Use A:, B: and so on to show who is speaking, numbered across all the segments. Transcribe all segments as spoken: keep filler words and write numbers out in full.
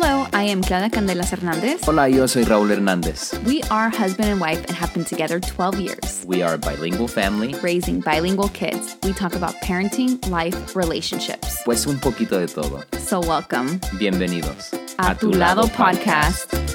A: Hello, I am Clara Candelas Hernandez.
B: Hola, yo soy Raúl Hernández.
A: We are husband and wife and have been together twelve years.
B: We are a bilingual family.
A: Raising bilingual kids. We talk about parenting, life, relationships.
B: Pues un poquito de todo.
A: So welcome.
B: Bienvenidos.
A: A, a Tu Lado, Lado Podcast. Podcast.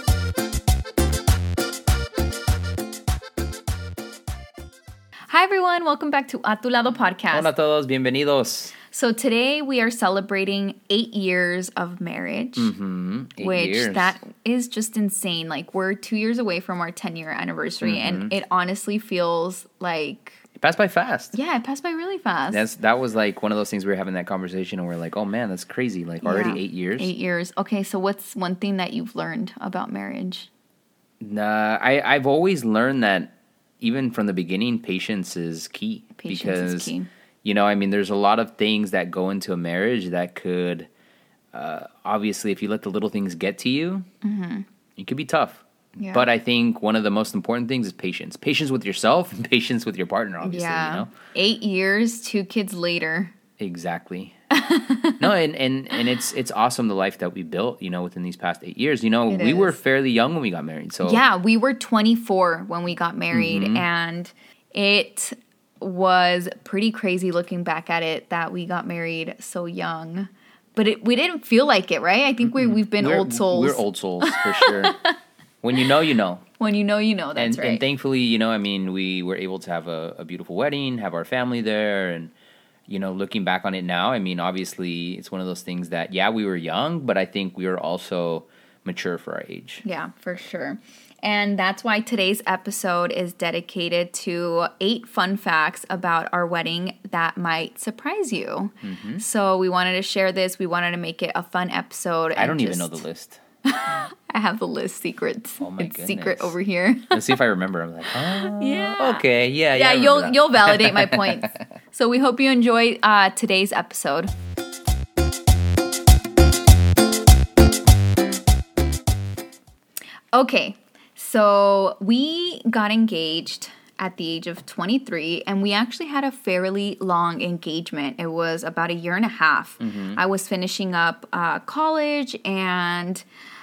A: Hi everyone, welcome back to A Tu Lado Podcast.
B: Hola a todos, bienvenidos.
A: So today we are celebrating eight years of marriage,
B: mm-hmm. eight
A: which
B: years.
A: That is just insane. Like we're two years away from our ten-year anniversary, mm-hmm. and it honestly feels like
B: it passed by fast.
A: Yeah, it passed by really fast.
B: That's that was like one of those things we were having that conversation, and we're like, oh man, that's crazy. Like already yeah. eight years.
A: Eight years. Okay, so what's one thing that you've learned about marriage?
B: Nah, I I've always learned that even from the beginning, patience is key.
A: Patience
B: because,
A: is key.
B: You know, I mean, there's a lot of things that go into a marriage that could, uh, obviously, if you let the little things get to you,
A: mm-hmm.
B: it could be tough.
A: Yeah.
B: But I think one of the most important things is patience. Patience with yourself and patience with your partner, obviously.
A: Yeah.
B: You know?
A: Eight years, two kids later.
B: Exactly. no, and, and, and it's it's awesome the life that we built, you know, within these past eight years. You know,
A: it
B: we
A: is.
B: were fairly young when we got married. So
A: yeah, we were twenty-four when we got married,
B: mm-hmm.
A: and it was pretty crazy looking back at it that we got married so young. But it, we didn't feel like it, right? I think we, we've been
B: we're,
A: old souls.
B: We're old souls, for sure. When you know, you know.
A: When you know, you know, that's
B: and,
A: right.
B: And thankfully, you know, I mean, we were able to have a, a beautiful wedding, have our family there, and, you know, looking back on it now, I mean, obviously, it's one of those things that, yeah, we were young, but I think we were also mature for our age.
A: Yeah, for sure. And that's why today's episode is dedicated to eight fun facts about our wedding that might surprise you.
B: Mm-hmm.
A: So we wanted to share this. We wanted to make it a fun episode.
B: I don't
A: just,
B: even know the list.
A: I have the list secrets.
B: Oh my
A: it's
B: goodness.
A: Secret over here.
B: Let's see if I remember. I'm like, oh,
A: yeah.
B: okay, yeah,
A: yeah.
B: yeah
A: you'll
B: that.
A: you'll validate my points. So we hope you enjoy uh, today's episode. Okay. So we got engaged at the age of twenty-three, and we actually had a fairly long engagement. It was about a year and a half.
B: Mm-hmm.
A: I was finishing up uh, college, and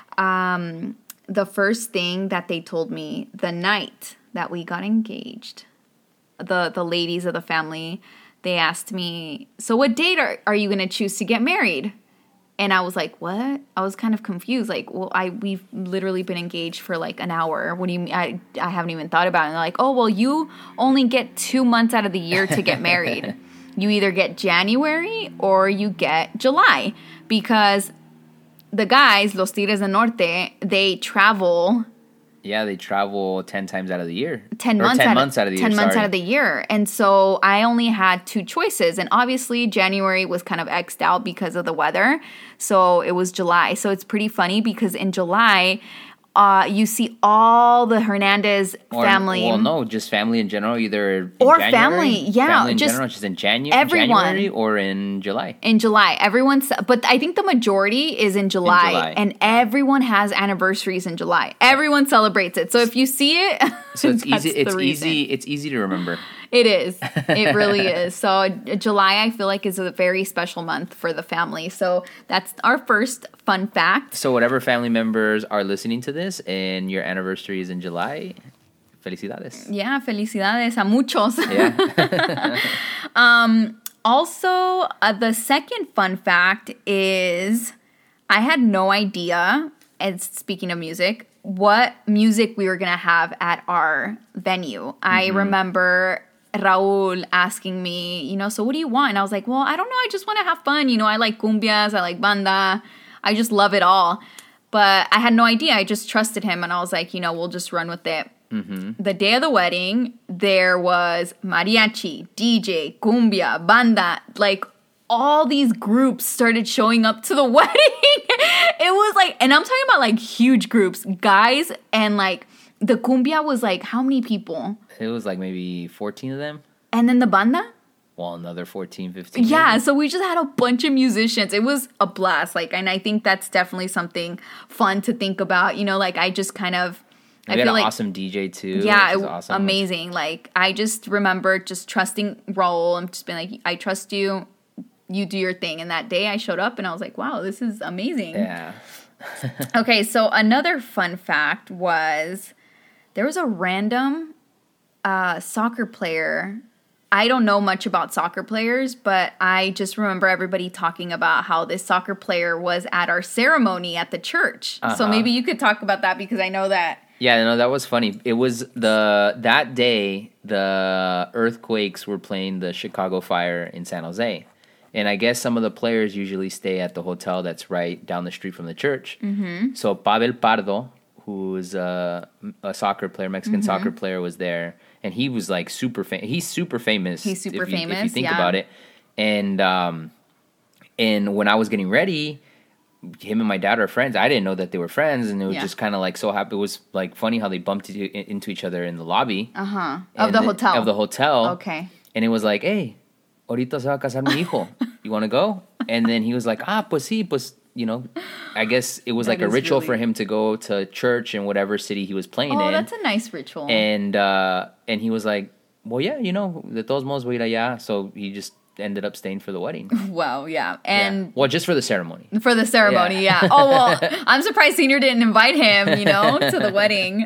A: um, the first thing that they told me the night that we got engaged, the, the ladies of the family, they asked me, so what date are, are you going to choose to get married? And I was like, what? I was kind of confused. Like, well, I we've literally been engaged for like an hour. What do you mean? I, I haven't even thought about it. And they're like, oh, well, you only get two months out of the year to get married. You either get January or you get July. Because the guys, Los Tigres del Norte, they travel...
B: Yeah, they travel ten times out of the year.
A: Ten
B: or
A: months,
B: ten
A: out,
B: months
A: of,
B: out of the
A: ten
B: year.
A: months
B: sorry.
A: out of the year, and so I only had two choices. And obviously, January was kind of xed out because of the weather, so it was July. So it's pretty funny because in July, uh, you see all the Hernandez
B: or,
A: family.
B: Well, no, just family in general, either in
A: or
B: January,
A: family, yeah,
B: family in
A: just
B: general, just in Janu-
A: everyone.
B: January or in July.
A: In July, everyone's, but I think the majority is in July,
B: in July.
A: And everyone has anniversaries in July. Everyone celebrates it. So if you see it,
B: so it's easy. It's
A: reason.
B: easy. It's easy to remember.
A: It is. It really is. So July, I feel like, is a very special month for the family. So that's our first fun fact.
B: So whatever family members are listening to this and your anniversary is in July, felicidades.
A: Yeah, felicidades a muchos.
B: Yeah.
A: um, also, uh, the second fun fact is I had no idea, and speaking of music, what music we were going to have at our venue. Mm-hmm. I remember Raúl asking me, you know, so what do you want? And I was like, well, I don't know. I just want to have fun. You know, I like cumbias. I like banda. I just love it all. But I had no idea. I just trusted him. And I was like, you know, we'll just run with it.
B: Mm-hmm.
A: The day of the wedding, there was mariachi, D J, cumbia, banda. Like, all these groups started showing up to the wedding. It was like, and I'm talking about like huge groups, guys, and like the cumbia was like, how many people?
B: It was like maybe fourteen of them.
A: And then the banda?
B: Well, another fourteen, fifteen.
A: Yeah,
B: maybe.
A: so we just had a bunch of musicians. It was a blast. Like, and I think that's definitely something fun to think about. You know, like I just kind of,
B: we
A: I
B: had
A: feel
B: an
A: like
B: awesome D J too.
A: Yeah,
B: which is
A: it,
B: awesome.
A: amazing. Like I just remember just trusting Raúl and just being like, I trust you. you do your thing. And that day I showed up and I was like, wow, this is amazing.
B: Yeah.
A: Okay, so another fun fact was there was a random uh, soccer player. I don't know much about soccer players, but I just remember everybody talking about how this soccer player was at our ceremony at the church. Uh-huh. So maybe you could talk about that because I know that.
B: Yeah, no, that was funny. It was the that day the Earthquakes were playing the Chicago Fire in San Jose. And I guess some of the players usually stay at the hotel that's right down the street from the church. Mm-hmm. So Pavel Pardo, who's a, a soccer player, Mexican mm-hmm. soccer player, was there. And he was like super famous. He's super famous.
A: He's super
B: if you,
A: famous,
B: if you think
A: yeah.
B: about it. And, um, and when I was getting ready, him and my dad are friends. I didn't know that they were friends. And it was yeah. just kind of like so happy. It was like funny how they bumped into each other in the lobby.
A: Uh-huh. Of the hotel.
B: Of the hotel.
A: Okay.
B: And it was like, hey, ahorita se va a casar mi hijo. You want to go? And then he was like, ah, pues sí, pues, you know, I guess it was
A: that
B: like a ritual
A: really...
B: for him to go to church in whatever city he was playing
A: oh,
B: in.
A: Oh, that's a nice ritual.
B: And uh, and he was like, well, yeah, you know, de todos modos voy a ir allá. So he just ended up staying for the wedding.
A: Wow, yeah. And
B: yeah. Well, just for the ceremony.
A: For the ceremony, yeah. yeah. Oh, well, I'm surprised Senior didn't invite him, you know, to the wedding.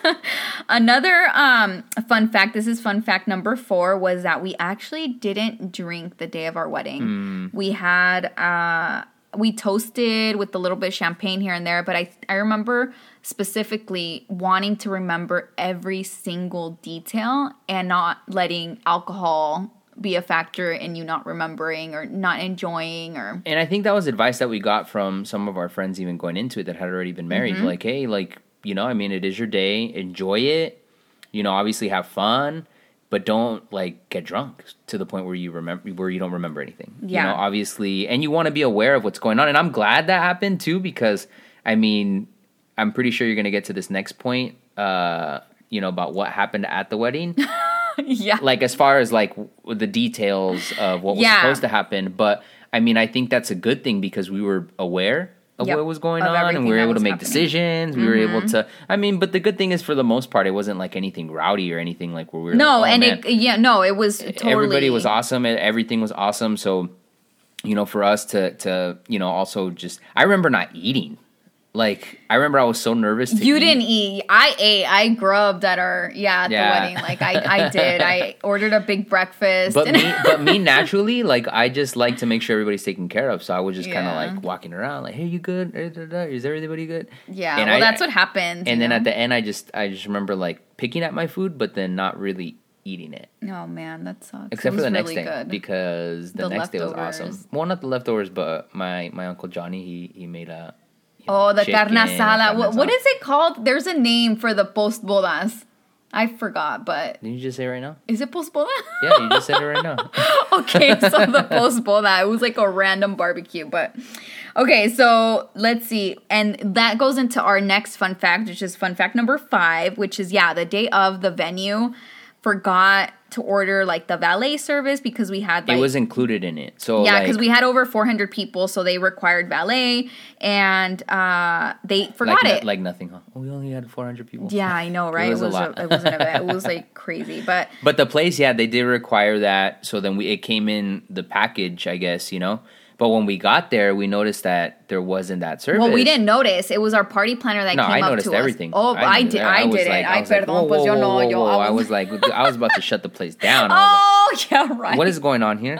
A: Another um, fun fact, this is fun fact number four, was that we actually didn't drink the day of our wedding. Mm. We had, uh, we toasted with a little bit of champagne here and there, but I, I remember specifically wanting to remember every single detail and not letting alcohol be a factor in you not remembering or not enjoying or
B: and I think that was advice that we got from some of our friends even going into it that had already been married. Mm-hmm. Like, hey, like, you know, I mean, it is your day, enjoy it, you know, obviously have fun, but don't like get drunk to the point where you remember where you don't remember anything.
A: Yeah.
B: You know, obviously, and you want to be aware of what's going on. And I'm glad that happened too, because I mean, I'm pretty sure you're gonna get to this next point, uh, you know, about what happened at the wedding.
A: Yeah.
B: Like, as far as, like, the details of what was yeah. supposed to happen. But, I mean, I think that's a good thing because we were aware of yep. what was going of on. And we were able to make happening. decisions. We mm-hmm. were able to... I mean, but the good thing is, for the most part, it wasn't, like, anything rowdy or anything like where we were
A: No,
B: like, oh,
A: and
B: man.
A: it... Yeah, no, it was totally...
B: Everybody was awesome. Everything was awesome. So, you know, for us to, to you know, also just... I remember not eating. Like, I remember I was so nervous to
A: You
B: eat.
A: didn't eat. I ate. I grubbed at our, yeah, at yeah. the wedding. Like, I, I did. I ordered a big breakfast.
B: But me, but me naturally, like, I just like to make sure everybody's taken care of. So I was just yeah. kind of, like, walking around, like, hey, you good? Is everybody good?
A: Yeah,
B: and
A: well,
B: I,
A: that's what happened.
B: And then
A: know?
B: at the end, I just, I just remember, like, picking at my food, but then not really eating it.
A: Oh, man, that sucks.
B: Except for the
A: really
B: next day.
A: Good.
B: Because the, the next leftovers. day was awesome. Well, not the leftovers, but my, my Uncle Johnny, he, he made a...
A: Oh, the chicken, carne asada. What, what is it called? There's a name for the post bodas. I forgot, but...
B: Didn't you just say it right now?
A: Is it post boda?
B: Yeah, you just said it right now.
A: Okay, so the post boda. It was like a random barbecue, but... Okay, so let's see. And that goes into our next fun fact, which is fun fact number five, which is, yeah, the day of the venue forgot to order like the valet service because we had like...
B: It was included in it. So
A: yeah, because
B: like,
A: we had over four hundred people, so they required valet, and uh, they forgot
B: like,
A: it.
B: No, like nothing, huh? Oh, we only had four hundred people.
A: Yeah, I know, right?
B: It was,
A: it was
B: a lot.
A: A, it was an event. It was like crazy, but...
B: But the place, yeah, they did require that, so then we it came in the package, I guess, you know? But when we got there, we noticed that there wasn't that service.
A: Well, we didn't notice. It was our party planner that
B: no,
A: came
B: I
A: up
B: noticed
A: to
B: everything.
A: us. Oh, I, I did. I, I did like, it. I, I perdón,
B: like,
A: pues yo no. Yo,
B: I was like, I was about to shut the place down. I
A: oh,
B: like,
A: yeah, right.
B: What is going on here?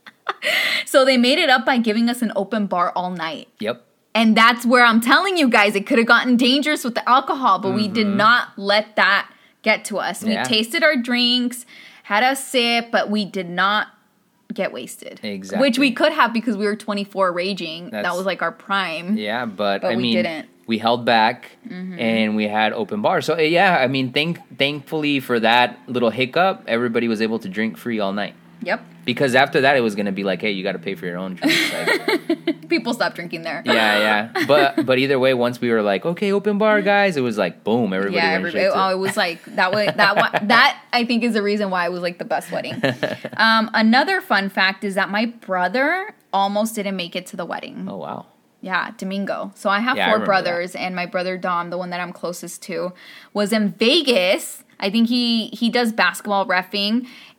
A: So they made it up by giving us an open bar all night.
B: Yep.
A: And that's where I'm telling you guys, it could have gotten dangerous with the alcohol, but mm-hmm. we did not let that get to us. We yeah. tasted our drinks, had a sip, but we did not get wasted.
B: Exactly.
A: Which we could have because we were twenty-four raging. That's, that was like our prime.
B: Yeah, but,
A: but
B: I
A: we
B: mean,
A: didn't.
B: We held back mm-hmm. and we had open bars. So yeah, I mean, thank thankfully for that little hiccup, everybody was able to drink free all night.
A: Yep.
B: Because after that, it was going to be like, hey, you got to pay for your own drinks. Like,
A: people stopped drinking there.
B: Yeah, yeah. But but either way, once we were like, okay, open bar, guys, it was like, boom, everybody
A: yeah,
B: went
A: everybody, oh, it was like, that way, that one, that I think is the reason why it was like the best wedding. Um, another fun fact is that my brother almost didn't make it to the wedding.
B: Oh, wow.
A: Yeah, Domingo. So I have
B: yeah,
A: four
B: I
A: brothers, that. and my brother Dom, the one that I'm closest to, was in Vegas. I think he he does basketball reffing,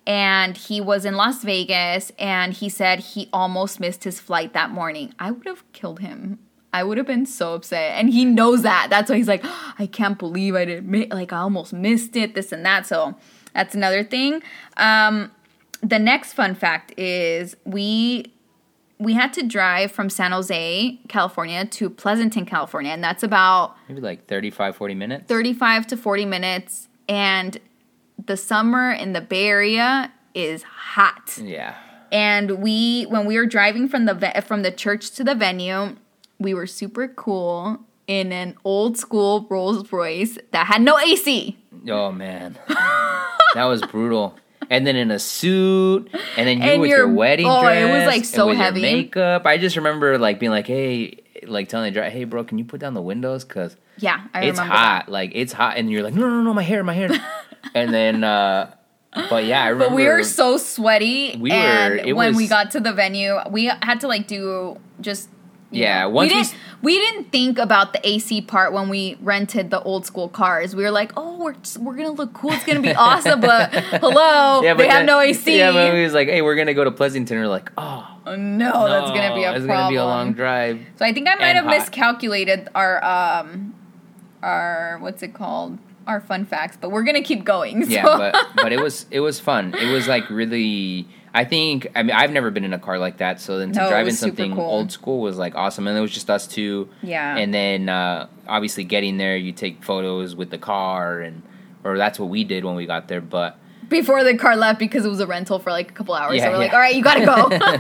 A: and he was in Las Vegas, and he said he almost missed his flight that morning. I would have killed him. I would have been so upset, and he knows that. That's why he's like, oh, I can't believe I didn't, mi- like, I almost missed it, this and that. So that's another thing. Um, the next fun fact is we we had to drive from San Jose, California, to Pleasanton, California, and that's about
B: maybe like thirty-five, forty minutes.
A: thirty-five to forty minutes, and the summer in the Bay Area is hot.
B: Yeah.
A: And we, when we were driving from the ve- from the church to the venue, we were super cool in an old school Rolls Royce that had no A C.
B: Oh man, that was brutal. And then in a suit, and then you
A: And
B: with
A: your-
B: your wedding
A: oh,
B: dress,
A: it was, like,
B: and
A: so
B: with your
A: heavy.
B: makeup. I just remember like being like, hey, like telling the driver, hey, bro, can you put down the windows? Cause
A: Yeah, I
B: it's
A: remember
B: hot.
A: that.
B: Like it's hot, and you're like, no, no, no, my hair, my hair. And then, uh, but yeah, I remember.
A: But we were so sweaty,
B: We were-
A: and
B: it
A: when
B: was-
A: we got to the venue, we had to like do just. you
B: Yeah,
A: know,
B: once
A: we
B: we
A: didn't. We didn't think about the A C part when we rented the old school cars. We were like, "Oh, we're just, we're gonna look cool. It's gonna be awesome." But hello,
B: yeah,
A: they have
B: then-
A: no A C.
B: Yeah, but we was like, hey, we're gonna go to Pleasanton. We're like, oh,
A: Oh, no, that's gonna be a
B: it's
A: problem.
B: gonna be a long drive.
A: So I think I might
B: and
A: have
B: hot.
A: miscalculated our um our what's it called? Our fun facts, but we're gonna keep going. So.
B: Yeah, but but it was it was fun. It was like really. I think I mean I've never been in a car like that, so then to
A: No, it
B: drive in
A: was super
B: something
A: cool.
B: old school was like awesome, and it was just us two.
A: Yeah.
B: And then uh, obviously getting there, you take photos with the car, and or that's what we did when we got there. But
A: Before the car left because it was a rental for like a couple hours.
B: Yeah,
A: so we're like,
B: yeah.
A: all right, you gotta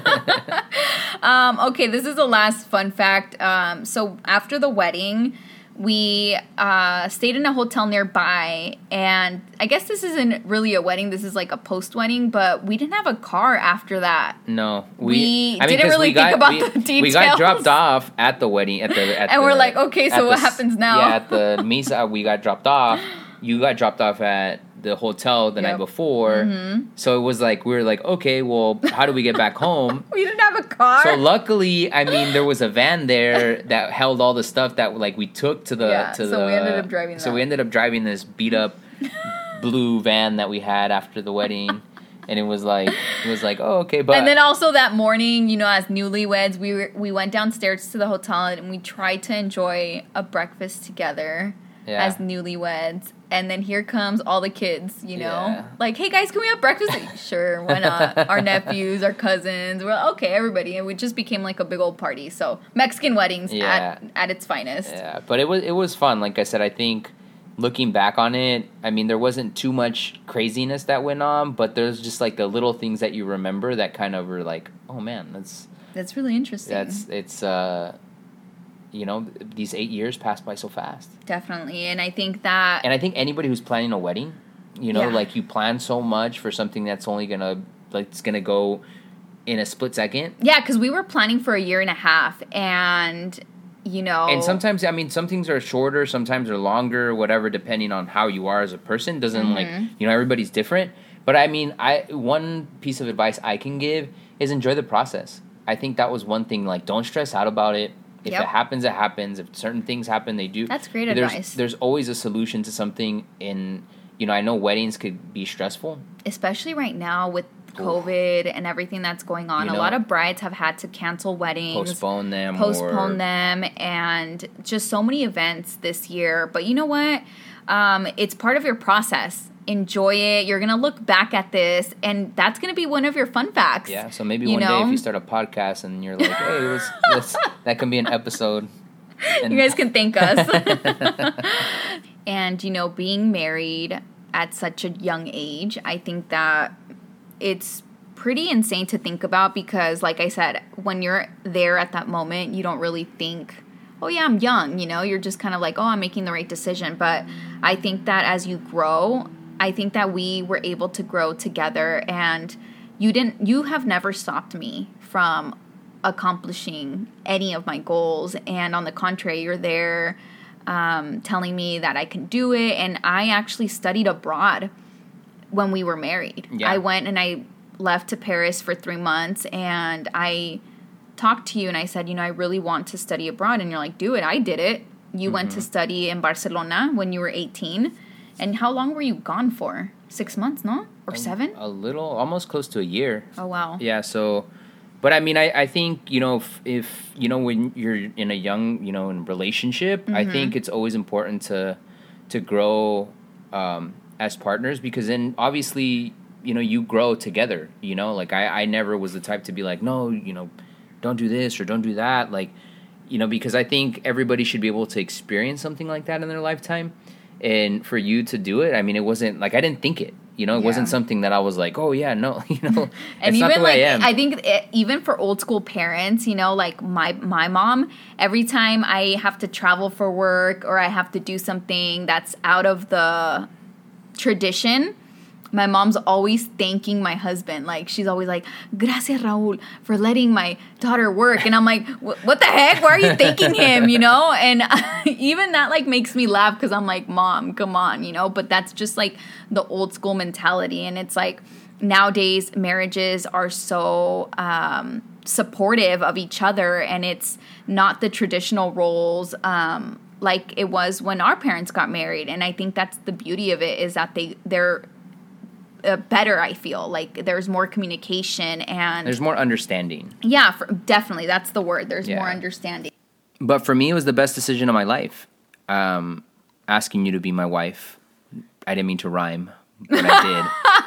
A: go. um, okay, this is the last fun fact. Um, so after the wedding, we uh, stayed in a hotel nearby, and I guess this isn't really a wedding. This is like a post-wedding, but we didn't have a car after that.
B: no,
A: We
B: I mean,
A: didn't
B: 'cause
A: really
B: we
A: think
B: got,
A: about
B: we,
A: the
B: We got
A: details.
B: dropped off at the wedding at the at
A: And
B: the,
A: we're like, okay, so
B: at
A: what
B: the s-
A: happens now?
B: Yeah, at the Misa, we got dropped off. You got dropped off at the hotel the
A: Yep.
B: night before.
A: Mm-hmm.
B: So it was like we were like, okay, well, how do we get back home?
A: We didn't have a car.
B: So luckily, I mean, there was a van there that held all the stuff that like we took to the
A: Yeah,
B: to
A: so
B: the.
A: we ended up driving
B: So
A: that.
B: we ended up driving this beat up blue van that we had after the wedding, and it was like it was like oh okay, but
A: And then also that morning, you know, as newlyweds, we were, we went downstairs to the hotel and we tried to enjoy a breakfast together
B: Yeah.
A: as newlyweds. And then here comes all the kids, you know,
B: Yeah.
A: like, hey guys, can we have breakfast? Like, sure, why not? Our nephews, our cousins, we're like, okay, everybody, and we just became like a big old party. So Mexican weddings
B: Yeah.
A: at at its finest.
B: Yeah, but it was it was fun. Like I said, I think looking back on it, I mean, there wasn't too much craziness that went on, but there's just like the little things that you remember that kind of were like, oh man, that's
A: That's really interesting.
B: that's it's uh, you know, these eight years passed by so fast.
A: Definitely, and I think that
B: And I think anybody who's planning a wedding, you know,
A: Yeah.
B: like you plan so much for something that's only gonna like it's gonna go in a split second.
A: yeah, because we were planning for a year and a half, and you know,
B: And sometimes, I mean, some things are shorter, sometimes are longer, whatever, depending on how you are as a person. Doesn't like,
A: Mm-hmm.
B: you know, everybody's different. But I mean, I one piece of advice I can give is enjoy the process. I think that was one thing. Like, don't stress out about it. If
A: Yep.
B: it happens, it happens. If certain things happen, they do.
A: That's great
B: there's,
A: advice.
B: There's always a solution to something. In you know, I know weddings could be stressful.
A: especially right now with COVID and everything that's going on,
B: You
A: a
B: know,
A: lot of brides have had to cancel weddings,
B: Postpone them.
A: postpone
B: or,
A: them, and just so many events this year. But you know what? Um, it's part of your process. Enjoy it. You're gonna look back at this, and that's gonna be one of your fun facts.
B: Yeah. So maybe
A: You
B: one day
A: know?
B: if you start a podcast and you're like, hey, let's, let's, that can be an episode. And
A: You guys can thank us. And, you know, being married at such a young age, I think that it's pretty insane to think about because, like I said, when you're there at that moment, you don't really think, oh, yeah, I'm young, you know? You're just kind of like, oh, I'm making the right decision. But I think that as you grow, I think that we were able to grow together, and you didn't, you have never stopped me from accomplishing any of my goals, and on the contrary, you're there um, telling me that I can do it. And I actually studied abroad when we were married.
B: Yeah.
A: I went and I left to Paris for three months, and I talked to you and I said, you know, I really want to study abroad, and you're like, do it. I did it. You went to study in Barcelona when you were eighteen. And how long were you gone for? six months, no? Or seven?
B: A little, almost close to a year.
A: Oh, wow.
B: Yeah, so... But I mean, I, I think, you know, if, if, you know, when you're in a young, you know, in relationship, mm-hmm. I think it's always important to to grow um, as partners, because then obviously, you know, you grow together, you know, like I, I never was the type to be like, no, you know, don't do this or don't do that. Like, you know, because I think everybody should be able to experience something like that in their lifetime. And for you to do it, I mean, it wasn't like I didn't think it. You know, it yeah. wasn't something that I was like, oh, yeah, no, you know,
A: and
B: it's
A: even
B: not the way
A: like,
B: I am.
A: I think it, even for old school parents, you know, like my, my mom, every time I have to travel for work or I have to do something that's out of the tradition, my mom's always thanking my husband. Like, she's always like, gracias, Raul, for letting my daughter work. And I'm like, what the heck? Why are you thanking him, you know? And even that, like, makes me laugh because I'm like, Mom, come on, you know? But that's just, like, the old school mentality. And it's like, nowadays, marriages are so um, supportive of each other. And it's not the traditional roles um, like it was when our parents got married. And I think that's the beauty of it, is that they, they're, Uh, better, I feel like there's more communication and
B: there's more understanding.
A: Yeah, for, definitely, that's the word. There's
B: yeah.
A: more understanding.
B: But for me, it was the best decision of my life. Um, asking you to be my wife. I didn't mean to rhyme, but I did.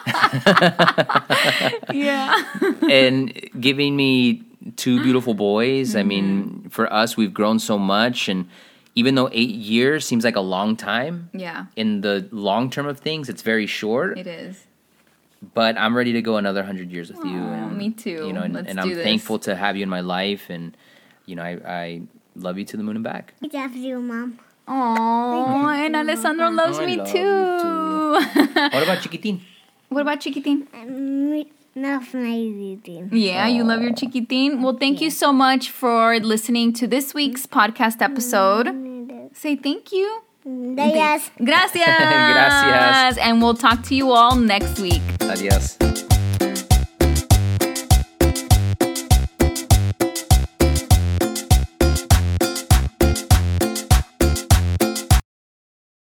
A: Yeah.
B: And giving me two beautiful boys. Mm-hmm. I mean, for us, we've grown so much, and even though eight years seems like a long time,
A: yeah,
B: in the long term of things, it's very short.
A: It is.
B: But I'm ready to go another hundred years with
A: Aww,
B: you. And,
A: me too.
B: You know, and,
A: Let's
B: and
A: do
B: I'm
A: this.
B: thankful to have you in my life, and you know, I, I love you to the moon and back.
C: I love you, Mom.
A: Oh, and Alessandro loves
B: oh,
A: me
B: love
A: too.
B: too. What about Chiquitín?
A: What about Chiquitín?
C: Um, love my Chiquitín.
A: Yeah, you love your Chiquitín. Well, thank yeah. you so much for listening to this week's podcast episode. Say thank you.
C: Gracias.
A: Gracias.
B: Gracias.
A: And we'll talk to you all next week.
B: Adiós.